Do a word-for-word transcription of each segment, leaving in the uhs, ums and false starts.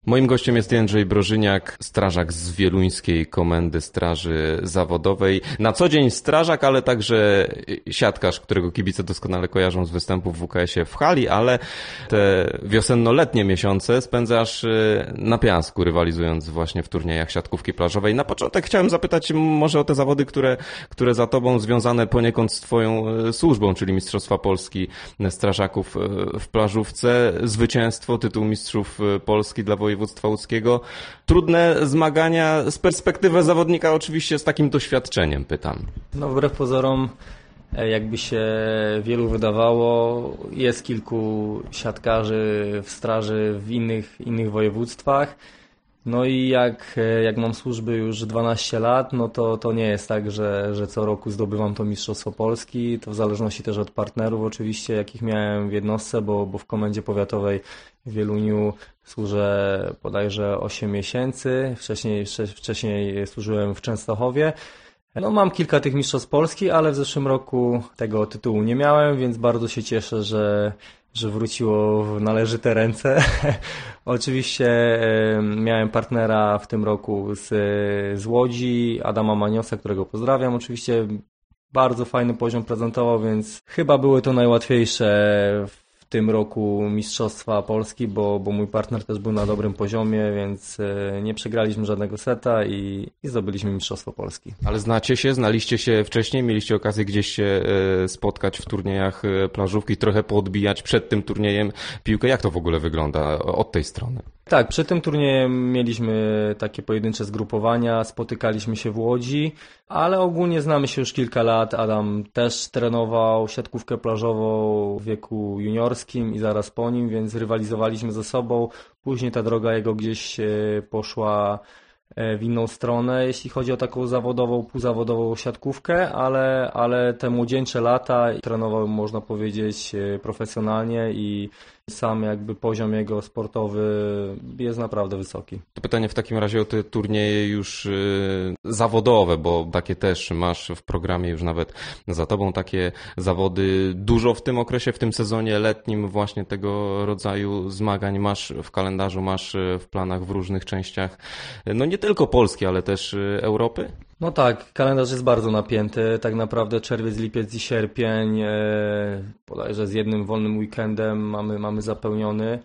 Moim gościem jest Jędrzej Brożyniak, strażak z Wieluńskiej Komendy Straży Zawodowej. Na co dzień strażak, ale także siatkarz, którego kibice doskonale kojarzą z występów w W K S ie w hali, ale te wiosenno-letnie miesiące spędzasz na piasku, rywalizując właśnie w turniejach siatkówki plażowej. Na początek chciałem zapytać może o te zawody, które, które za tobą związane poniekąd z twoją służbą, czyli Mistrzostwa Polski Strażaków w plażówce, zwycięstwo, tytuł Mistrzów Polski dla województwa łódzkiego. Trudne zmagania z perspektywy zawodnika oczywiście z takim doświadczeniem, pytam. No wbrew pozorom, jakby się wielu wydawało, jest kilku siatkarzy w straży w innych, innych województwach. No i jak, jak mam służby już dwanaście lat, no to, to nie jest tak, że, że co roku zdobywam to Mistrzostwo Polski. To w zależności też od partnerów oczywiście, jakich miałem w jednostce, bo, bo w Komendzie Powiatowej w Wieluniu służę bodajże osiem miesięcy. Wcześniej, wcześniej służyłem w Częstochowie. No mam kilka tych Mistrzostw Polski, ale w zeszłym roku tego tytułu nie miałem, więc bardzo się cieszę, że że wróciło w należyte ręce. Oczywiście miałem partnera w tym roku z, z Łodzi, Adama Maniosa, którego pozdrawiam. Oczywiście bardzo fajny poziom prezentował, więc chyba były to najłatwiejsze w tym roku Mistrzostwa Polski, bo, bo mój partner też był na dobrym poziomie, więc nie przegraliśmy żadnego seta i, i zdobyliśmy Mistrzostwo Polski. Ale znacie się, znaliście się wcześniej, mieliście okazję gdzieś się spotkać w turniejach plażówki, trochę poodbijać przed tym turniejem piłkę. Jak to w ogóle wygląda od tej strony? Tak, przed tym turniejem mieliśmy takie pojedyncze zgrupowania, spotykaliśmy się w Łodzi, ale ogólnie znamy się już kilka lat. Adam też trenował siatkówkę plażową w wieku juniorskim i zaraz po nim, więc rywalizowaliśmy ze sobą. Później ta droga jego gdzieś poszła w inną stronę, jeśli chodzi o taką zawodową, półzawodową siatkówkę, ale, ale te młodzieńcze lata trenował, można powiedzieć, profesjonalnie i sam jakby poziom jego sportowy jest naprawdę wysoki. To pytanie w takim razie o te turnieje już yy, zawodowe, bo takie też masz w programie już nawet za tobą takie zawody. Dużo w tym okresie, w tym sezonie letnim właśnie tego rodzaju zmagań masz w kalendarzu, masz w planach w różnych częściach, no nie tylko Polski, ale też Europy? No tak, kalendarz jest bardzo napięty, tak naprawdę czerwiec, lipiec i sierpień, e, bodajże z jednym wolnym weekendem mamy, mamy zapełniony.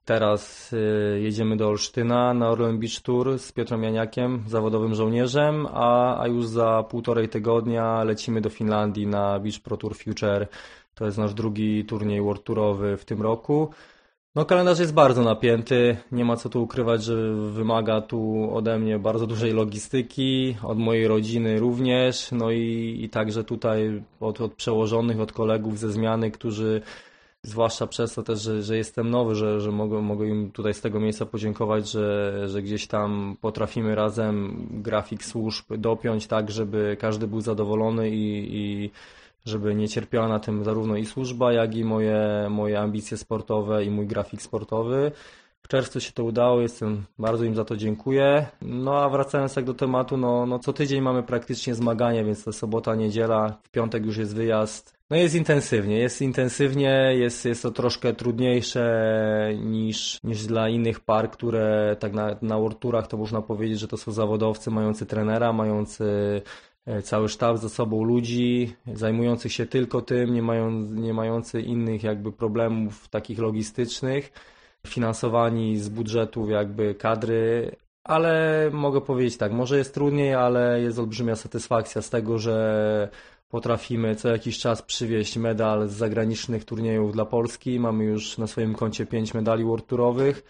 Teraz e, jedziemy do Olsztyna na Orlen Beach Tour z Piotrem Janiakiem, zawodowym żołnierzem, a, a już za półtorej tygodnia lecimy do Finlandii na Beach Pro Tour Future. To jest nasz drugi turniej World Tourowy w tym roku. No kalendarz jest bardzo napięty, nie ma co tu ukrywać, że wymaga tu ode mnie bardzo dużej logistyki, od mojej rodziny również, no i, i także tutaj od, od przełożonych, od kolegów ze zmiany, którzy zwłaszcza przez to też, że, że jestem nowy, że, że mogę, mogę im tutaj z tego miejsca podziękować, że, że gdzieś tam potrafimy razem grafik służb dopiąć tak, żeby każdy był zadowolony i, i żeby nie cierpiała na tym zarówno i służba, jak i moje, moje ambicje sportowe i mój grafik sportowy. W czerwcu się to udało, jestem, bardzo im za to dziękuję. No a wracając tak do tematu, no, no co tydzień mamy praktycznie zmagania, więc to sobota, niedziela, w piątek już jest wyjazd. No jest intensywnie, jest intensywnie, jest, jest to troszkę trudniejsze niż, niż dla innych par, które tak na, na World Tourach to można powiedzieć, że to są zawodowcy mający trenera, mający cały sztab za sobą ludzi, zajmujących się tylko tym, nie, mają, nie mający innych jakby problemów takich logistycznych, finansowani z budżetów jakby kadry, ale mogę powiedzieć tak, może jest trudniej, ale jest olbrzymia satysfakcja z tego, że potrafimy co jakiś czas przywieźć medal z zagranicznych turniejów dla Polski. Mamy już na swoim koncie pięć medali World Tourowych,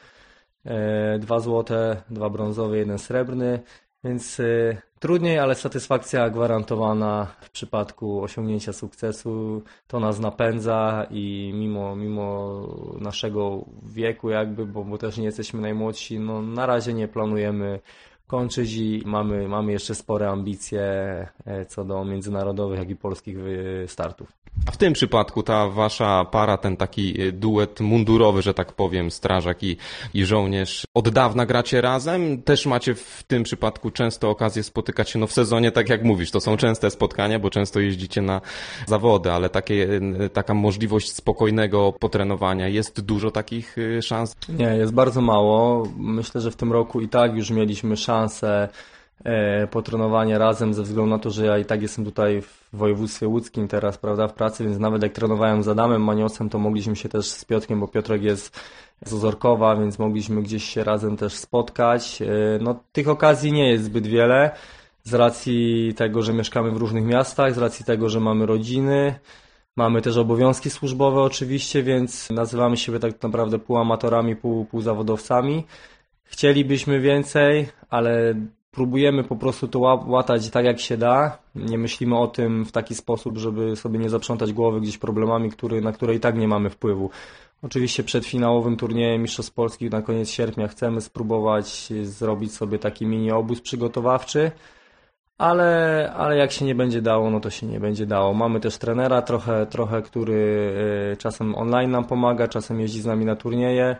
dwa złote, dwa brązowe, jeden srebrny. Więc y, trudniej, ale satysfakcja gwarantowana w przypadku osiągnięcia sukcesu. To nas napędza i mimo, mimo naszego wieku jakby, bo, bo też nie jesteśmy najmłodsi, no na razie nie planujemy kończyć i mamy, mamy jeszcze spore ambicje co do międzynarodowych, jak i polskich startów. A w tym przypadku ta wasza para, ten taki duet mundurowy, że tak powiem, strażak i, i żołnierz, od dawna gracie razem? Też macie w tym przypadku często okazję spotykać się, no w sezonie, tak jak mówisz, to są częste spotkania, bo często jeździcie na zawody, ale takie, taka możliwość spokojnego potrenowania, jest dużo takich szans? Nie, jest bardzo mało. Myślę, że w tym roku i tak już mieliśmy szansę potrenowanie razem ze względu na to, że ja i tak jestem tutaj w województwie łódzkim teraz, prawda, w pracy, więc nawet jak trenowałem z Adamem Maniosem, to mogliśmy się też z Piotrkiem, bo Piotrek jest z Ozorkowa, więc mogliśmy gdzieś się razem też spotkać. No tych okazji nie jest zbyt wiele z racji tego, że mieszkamy w różnych miastach, z racji tego, że mamy rodziny, mamy też obowiązki służbowe oczywiście, więc nazywamy siebie tak naprawdę półamatorami, pół, półzawodowcami. Chcielibyśmy więcej, ale próbujemy po prostu to łatać tak jak się da. Nie myślimy o tym w taki sposób, żeby sobie nie zaprzątać głowy gdzieś problemami, który, na które i tak nie mamy wpływu. Oczywiście przed finałowym turniejem Mistrzostw Polski na koniec sierpnia chcemy spróbować zrobić sobie taki mini obóz przygotowawczy, ale, ale jak się nie będzie dało, no to się nie będzie dało. Mamy też trenera trochę, trochę, który czasem online nam pomaga, czasem jeździ z nami na turnieje.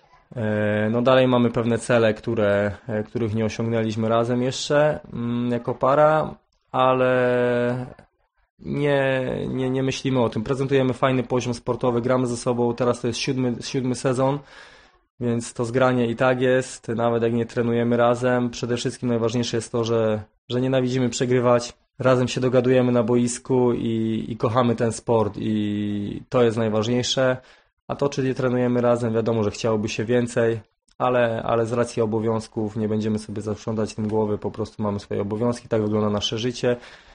No dalej mamy pewne cele, które, których nie osiągnęliśmy razem jeszcze jako para, ale nie, nie, nie myślimy o tym. Prezentujemy fajny poziom sportowy, gramy ze sobą, teraz to jest siódmy, siódmy sezon, więc to zgranie i tak jest, nawet jak nie trenujemy razem. Przede wszystkim najważniejsze jest to, że, że nienawidzimy przegrywać, razem się dogadujemy na boisku i, i kochamy ten sport i to jest najważniejsze. A to, czy nie trenujemy razem, wiadomo, że chciałoby się więcej, ale, ale z racji obowiązków nie będziemy sobie zaprzątać tym głowy, po prostu mamy swoje obowiązki, tak wygląda nasze życie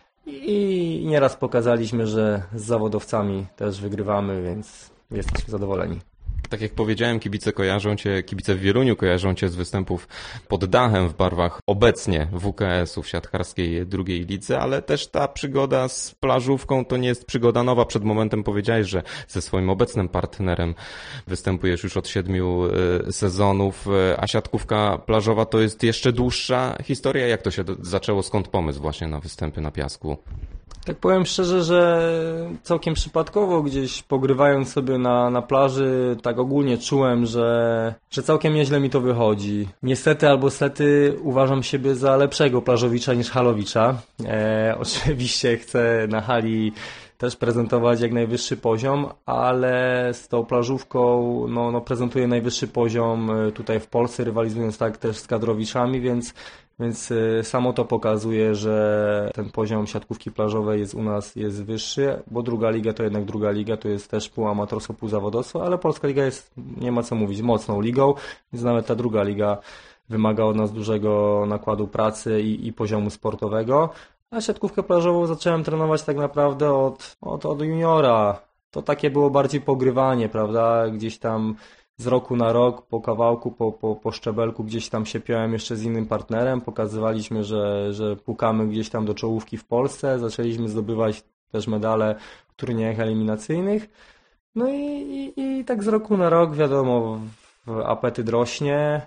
i nieraz pokazaliśmy, że z zawodowcami też wygrywamy, więc jesteśmy zadowoleni. Tak jak powiedziałem, kibice kojarzą cię, kibice w Wieluniu kojarzą cię z występów pod dachem w barwach obecnie W K S-u w siatkarskiej drugiej lidze, ale też ta przygoda z plażówką to nie jest przygoda nowa. Przed momentem powiedziałeś, że ze swoim obecnym partnerem występujesz już od siedmiu sezonów, a siatkówka plażowa to jest jeszcze dłuższa historia. Jak to się zaczęło? Skąd pomysł właśnie na występy na piasku? Tak powiem szczerze, że całkiem przypadkowo gdzieś pogrywając sobie na, na plaży, tak ogólnie czułem, że, że całkiem nieźle mi to wychodzi. Niestety albo stety uważam siebie za lepszego plażowicza niż halowicza. E, oczywiście chcę na hali też prezentować jak najwyższy poziom, ale z tą plażówką no, no prezentuję najwyższy poziom tutaj w Polsce, rywalizując tak też z kadrowiczami, więc Więc samo to pokazuje, że ten poziom siatkówki plażowej jest u nas jest wyższy, bo druga liga to jednak druga liga, to jest też półamatorstwo, półzawodowstwo, ale Polska Liga jest, nie ma co mówić, mocną ligą, więc nawet ta druga liga wymaga od nas dużego nakładu pracy i, i poziomu sportowego. A siatkówkę plażową zacząłem trenować tak naprawdę od, od, od juniora. To takie było bardziej pogrywanie, prawda, gdzieś tam z roku na rok, po kawałku, po, po, po szczebelku gdzieś tam się piąłem jeszcze z innym partnerem, pokazywaliśmy, że, że pukamy gdzieś tam do czołówki w Polsce, zaczęliśmy zdobywać też medale w turniejach eliminacyjnych, no i, i, i tak z roku na rok wiadomo, apetyt rośnie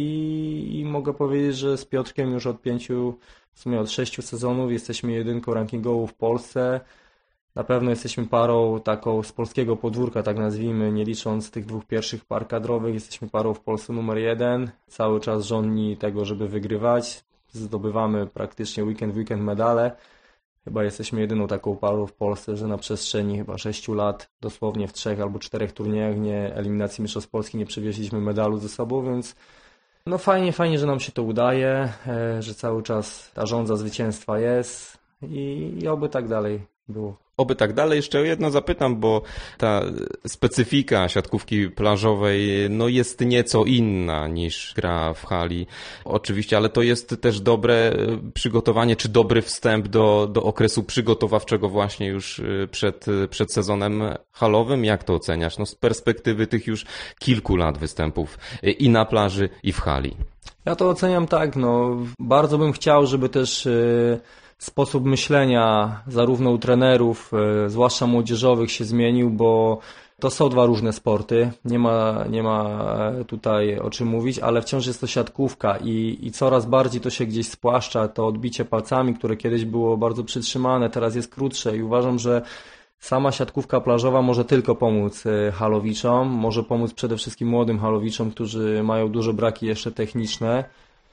i, i mogę powiedzieć, że z Piotrkiem już od pięciu, w sumie od sześciu sezonów jesteśmy jedynką rankingową w Polsce. Na pewno jesteśmy parą taką z polskiego podwórka, tak nazwijmy, nie licząc tych dwóch pierwszych par kadrowych, jesteśmy parą w Polsce numer jeden, cały czas żądni tego, żeby wygrywać, zdobywamy praktycznie weekend w weekend medale. Chyba jesteśmy jedyną taką parą w Polsce, że na przestrzeni chyba sześciu lat, dosłownie w trzech albo czterech turniejach nie eliminacji Mistrzostw Polski nie przywieźliśmy medalu ze sobą, więc no fajnie, fajnie, że nam się to udaje, że cały czas ta żądza zwycięstwa jest i, i oby tak dalej było. Oby tak dalej. Jeszcze jedno zapytam, bo ta specyfika siatkówki plażowej no jest nieco inna niż gra w hali. Oczywiście, ale to jest też dobre przygotowanie, czy dobry wstęp do, do okresu przygotowawczego właśnie już przed, przed sezonem halowym. Jak to oceniasz? No z perspektywy tych już kilku lat występów i na plaży, i w hali. Ja to oceniam tak, no bardzo bym chciał, żeby też yy... sposób myślenia zarówno u trenerów, zwłaszcza młodzieżowych, się zmienił, bo to są dwa różne sporty, nie ma, nie ma tutaj o czym mówić, ale wciąż jest to siatkówka i, i coraz bardziej to się gdzieś spłaszcza, to odbicie palcami, które kiedyś było bardzo przytrzymane, teraz jest krótsze i uważam, że Sama siatkówka plażowa może tylko pomóc halowiczom, może pomóc przede wszystkim młodym halowiczom, którzy mają duże braki jeszcze techniczne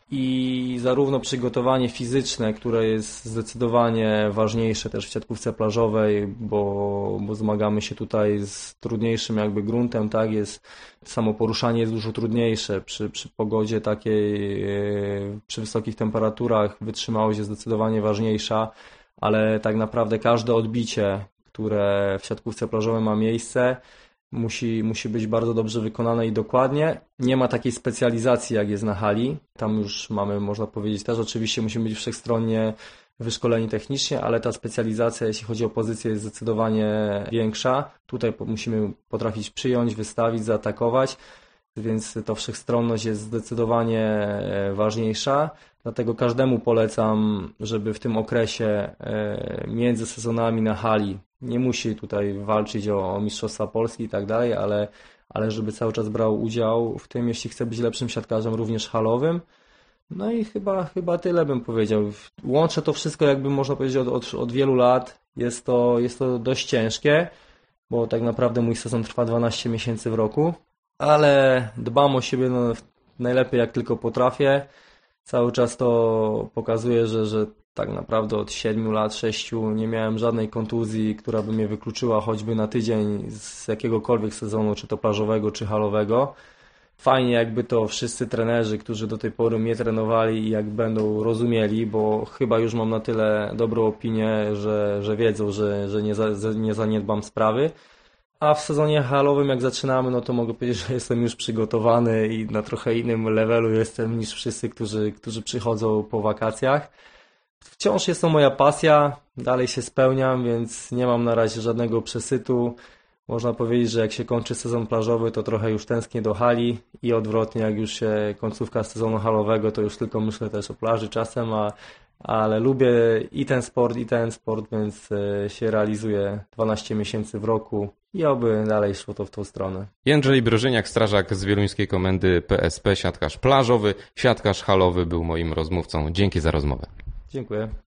i zarówno przygotowanie fizyczne, które jest zdecydowanie ważniejsze też w siatkówce plażowej, bo, bo zmagamy się tutaj z trudniejszym jakby gruntem, tak, jest, samo poruszanie jest dużo trudniejsze przy, przy pogodzie takiej, przy wysokich temperaturach wytrzymałość jest zdecydowanie ważniejsza, ale tak naprawdę każde odbicie, które w siatkówce plażowej ma miejsce, musi, musi być bardzo dobrze wykonane i dokładnie. Nie ma takiej specjalizacji, jak jest na hali. Tam już mamy, można powiedzieć, też oczywiście musimy być wszechstronnie wyszkoleni technicznie, ale ta specjalizacja, jeśli chodzi o pozycję, jest zdecydowanie większa. Tutaj musimy potrafić przyjąć, wystawić, zaatakować, więc to wszechstronność jest zdecydowanie ważniejsza. Dlatego każdemu polecam, żeby w tym okresie między sezonami na hali, nie musi tutaj walczyć o, o Mistrzostwa Polski i tak dalej, ale, ale żeby cały czas brał udział w tym, jeśli chce być lepszym siatkarzem, również halowym. No i chyba, chyba tyle bym powiedział. Łączę to wszystko, jakby można powiedzieć, od, od, od wielu lat. Jest to, jest to dość ciężkie, bo tak naprawdę mój sezon trwa dwanaście miesięcy w roku, ale dbam o siebie no, najlepiej jak tylko potrafię. Cały czas to pokazuje, że, że tak naprawdę od siedmiu lat, sześciu nie miałem żadnej kontuzji, która by mnie wykluczyła choćby na tydzień z jakiegokolwiek sezonu, czy to plażowego, czy halowego. Fajnie jakby to wszyscy trenerzy, którzy do tej pory mnie trenowali i jak będą rozumieli, bo chyba już mam na tyle dobrą opinię, że, że wiedzą, że, że nie, za, nie zaniedbam sprawy. A w sezonie halowym jak zaczynamy, no to mogę powiedzieć, że jestem już przygotowany i na trochę innym levelu jestem niż wszyscy, którzy, którzy przychodzą po wakacjach. Wciąż jest to moja pasja, dalej się spełniam, więc nie mam na razie żadnego przesytu. Można powiedzieć, że jak się kończy sezon plażowy, to trochę już tęsknię do hali i odwrotnie, jak już się końcówka sezonu halowego, to już tylko myślę też o plaży czasem, a, ale lubię i ten sport, i ten sport, więc się realizuję dwanaście miesięcy w roku i oby dalej szło to w tą stronę. Jędrzej Brożyniak, strażak z wieluńskiej komendy P S P, siatkarz plażowy, siatkarz halowy był moim rozmówcą. Dzięki za rozmowę. Dziękuję.